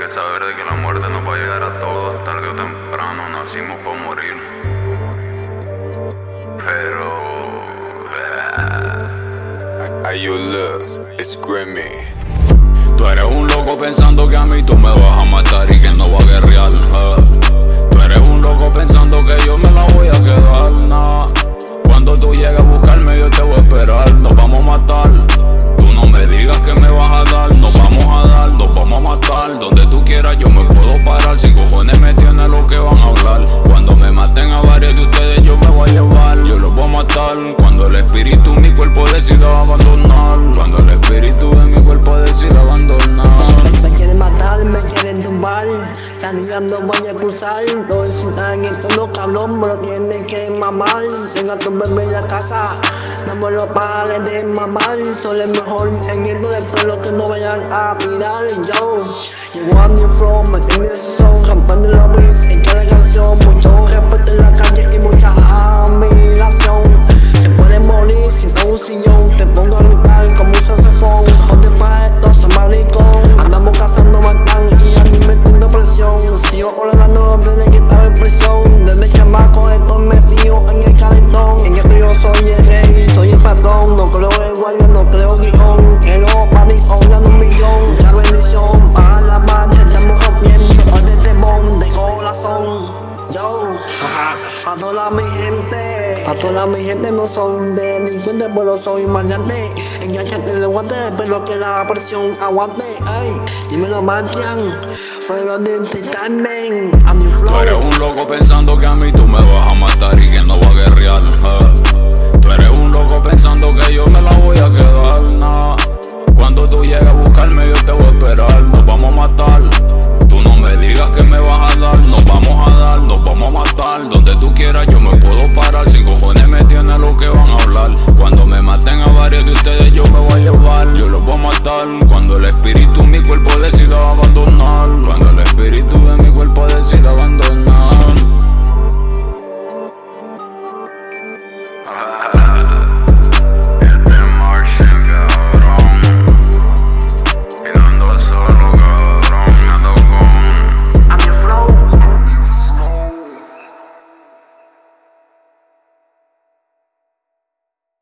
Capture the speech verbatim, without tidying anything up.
que saber de que la muerte nos va a llegar a todos, tarde o temprano, nacimos para morir. Pero... Hey, you look, it's Grimmy. Tú eres un loco pensando que a mí tú me vas a matar y que no va a guerrear, eh. Tú eres un loco pensando que yo me la voy a quedar, nah. Cuando tú llegues a buscarme yo te voy a esperar. Nos vamos a matar, tú no me digas que me vas a dar. Nos vamos a dar, nos vamos a matar. Donde tú quieras yo me puedo parar. Si cojones me tiene lo que van a hablar. Cuando me maten a varios de ustedes yo me voy a llevar. Yo los voy a matar cuando el espíritu mi cuerpo decida abandonar. Cuando el espíritu de mi cuerpo decida abandonar. Me quieren matar, me quieren tumbar. La niña no voy a cruzar. No insultan en tono cabrón, me lo tienen que mamar. Tengo a tu bebé en la casa, no me lo pares de mamar. Soy el mejor en el de pelo que no vayan a mirar. Yo llego a mi flow, me tengo ese son, rampando los beats en cada canción. Mucho respeto en la calle y mucha admiración. Se puede morir sin un sillón, te pongo a gritar como un saxofón. Ponte pa' esto, soy maricón. Andamos cazando matan y a mí me metiendo presión. Sigo ordenando desde que estaba en prisión. Desde chamaco estoy metido en el calentón. En el trío soy el rey, soy el patrón. No creo en guardia, no creo guión. Quiero panicón, dando un millón. Mucha bendición para la madre, estamos rompiendo al de temón de corazón. Yo, pa' toda mi gente, pa' toda mi gente no son delincuentes, pero soy maleante. Enganchate el guante, pero que la presión aguante. Ey, dímelo Martian, fuego de Titanen, a mi flow. Tú eres un loco pensando que a mí tú me vas a matar y que no va a guerrear, eh. Tú eres un loco pensando que yo me la voy a quedar, nah. Cuando tú llegues a buscarme yo te voy a esperar. Nos vamos a matar, tú no me digas que me vas a dar. Nos vamos a dar, nos vamos a matar. Donde tú quieras yo me puedo parar. Sin cojones